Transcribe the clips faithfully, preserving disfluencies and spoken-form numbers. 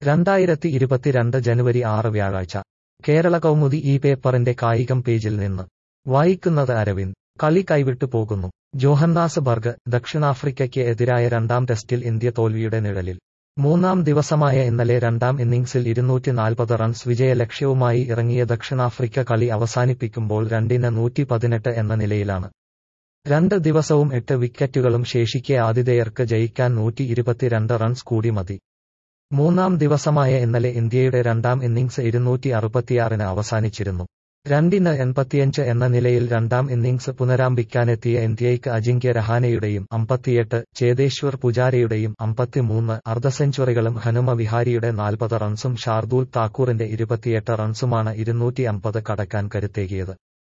രണ്ടായിരത്തി ഇരുപത്തിരണ്ട് ജനുവരി ആറ് വ്യാഴാഴ്ച കേരള കൗമുദി ഈ പേപ്പറിന്റെ കായികം പേജിൽ നിന്ന് വായിക്കുന്നത് അരവിന്ദ്. കളി കൈവിട്ടു പോകുന്നു. ജോഹന്നാസ്ബർഗ്. ദക്ഷിണാഫ്രിക്കയ്ക്ക് എതിരായ രണ്ടാം ടെസ്റ്റിൽ ഇന്ത്യ തോൽവിയുടെ നിഴലിൽ. മൂന്നാം ദിവസമായ ഇന്നലെ രണ്ടാം ഇന്നിംഗ്സിൽ ഇരുന്നൂറ്റി നാൽപ്പത് റൺസ് വിജയ ലക്ഷ്യവുമായി ഇറങ്ങിയ ദക്ഷിണാഫ്രിക്ക കളി അവസാനിപ്പിക്കുമ്പോൾ രണ്ടിന് നൂറ്റി പതിനെട്ട് എന്ന നിലയിലാണ്. രണ്ട് ദിവസവും എട്ട് വിക്കറ്റുകളും ശേഷിക്കെ ആതിഥേയർക്ക് ജയിക്കാൻ നൂറ്റി ഇരുപത്തിരണ്ട് റൺസ് കൂടി മതി. മൂന്നാം ദിവസമായ ഇന്നലെ ഇന്ത്യയുടെ രണ്ടാം ഇന്നിംഗ്സ് ഇരുന്നൂറ്റി അറുപത്തിയാറിന് അവസാനിച്ചിരുന്നു. രണ്ടിന് എൺപത്തിയഞ്ച് എന്ന നിലയിൽ രണ്ടാം ഇന്നിംഗ്സ് പുനരാരംഭിക്കാനെത്തിയ ഇന്ത്യയ്ക്ക് അജിങ്ക്യ രഹാനെയുടെയും അമ്പത്തിയെട്ട്, ചേതേശ്വർ പുജാരയുടെയും അമ്പത്തിമൂന്ന് അർദ്ധ സെഞ്ചുറികളും ഹനുമ വിഹാരിയുടെ നാൽപ്പത് റൺസും ഷാർദൂൽ താക്കൂറിന്റെ ഇരുപത്തിയെട്ട് റൺസുമാണ് ഇരുന്നൂറ്റി അമ്പത് കടക്കാൻ കരുത്തേകിയത്.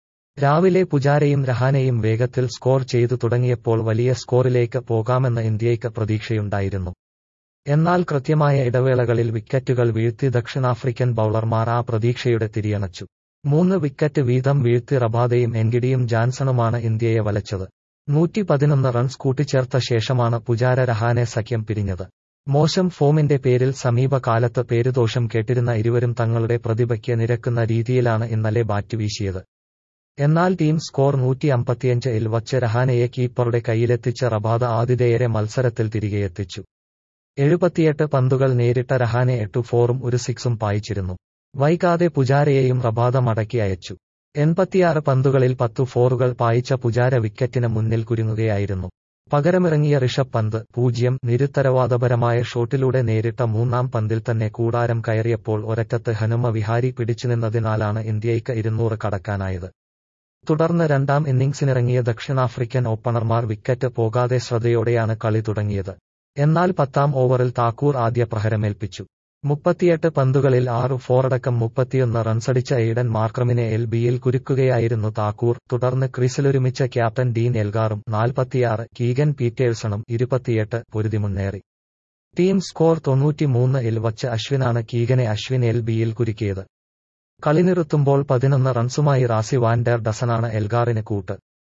രാവിലെ പുജാരയും രഹാനെയും വേഗത്തിൽ സ്കോർ ചെയ്തു തുടങ്ങിയപ്പോൾ വലിയ സ്കോറിലേക്ക് പോകാമെന്ന് ഇന്ത്യയ്ക്ക് പ്രതീക്ഷയുണ്ടായിരുന്നു. എന്നാൽ കൃത്യമായ ഇടവേളകളിൽ വിക്കറ്റുകൾ വീഴ്ത്തി ദക്ഷിണാഫ്രിക്കൻ ബൌളർമാർ ആ പ്രതീക്ഷയുടെ തിരിയണച്ചു. മൂന്ന് വിക്കറ്റ് വീതം വീഴ്ത്തി റബാദയും എൻഗിഡിയും ജാൻസണുമാണ് ഇന്ത്യയെ വലച്ചത്. നൂറ്റി പതിനൊന്ന് റൺസ് കൂട്ടിച്ചേർത്ത ശേഷമാണ് പുജാര രഹാനെ സഖ്യം പിരിഞ്ഞത്. മോശം ഫോമിന്റെ പേരിൽ സമീപകാലത്ത് പേരുദോഷം കേട്ടിരുന്ന ഇരുവരും തങ്ങളുടെ പ്രതിഭയ്ക്ക് നിരക്കുന്ന രീതിയിലാണ് ഇന്നലെ ബാറ്റ് വീശിയത്. എന്നാൽ ടീം സ്കോർ നൂറ്റി അമ്പത്തിയഞ്ച് ഇൽ വച്ച് രഹാനെയെ കീപ്പറുടെ കയ്യിലെത്തിച്ച റബാദ ആതിഥേയരെ മത്സരത്തിൽ തിരികെയെത്തിച്ചു. എഴുപത്തിയെട്ട് പന്തുകൾ നേരിട്ട രഹാനെ എട്ടു ഫോറും ഒരു സിക്സും പായിച്ചിരുന്നു. വൈകാതെ പുജാരയെയും റബാദ മടക്കി അയച്ചു. എൺപത്തിയാറ് പന്തുകളിൽ പത്തു ഫോറുകൾ പായിച്ച പുജാര വിക്കറ്റിന് മുന്നിൽ കുരുങ്ങുകയായിരുന്നു. പകരമിറങ്ങിയ ഋഷഭ് പന്ത് പൂജ്യം നിരുത്തരവാദപരമായ ഷോട്ടിലൂടെ നേരിട്ട മൂന്നാം പന്തിൽ തന്നെ കൂടാരം കയറിയപ്പോൾ ഒരറ്റത്ത് ഹനുമ വിഹാരി പിടിച്ചുനിന്നതിനാലാണ് ഇന്ത്യയ്ക്ക് ഇരുന്നൂറ് കടക്കാനായത്. തുടർന്ന് രണ്ടാം ഇന്നിംഗ്സിനിറങ്ങിയ ദക്ഷിണാഫ്രിക്കൻ ഓപ്പണർമാർ വിക്കറ്റ് പോകാതെ ശ്രദ്ധയോടെയാണ് കളി തുടങ്ങിയത്. എന്നാൽ പത്താം ഓവറിൽ താക്കൂർ ആദ്യ പ്രഹരമേൽപ്പിച്ചു. മുപ്പത്തിയെട്ട് പന്തുകളിൽ ആറ് ഫോറടക്കം മുപ്പത്തിയൊന്ന് റൺസടിച്ച എയ്ഡൻ മാർക്രമിനെ എൽ ബിയിൽ കുരുക്കുകയായിരുന്നു താക്കൂർ. തുടർന്ന് ക്രീസിലൊരുമിച്ച ക്യാപ്റ്റൻ ഡീൻ എൽഗാറും നാൽപ്പത്തിയാറ്, കീഗൻ പീറ്റേഴ്സണും ഇരുപത്തിയെട്ട് പൊരുതി മുന്നേറി. ടീം സ്കോർ തൊണ്ണൂറ്റിമൂന്ന് ഇൽ വച്ച് അശ്വിനാണ് കീഗനെ അശ്വിൻ എൽ ബിയിൽ കുരുക്കിയത്. കളി നിർത്തുമ്പോൾ പതിനൊന്ന് റൺസുമായി റാസി വാൻ ഡെർ ഡസനാണ് എൽഗാറിന് കൂട്ട്.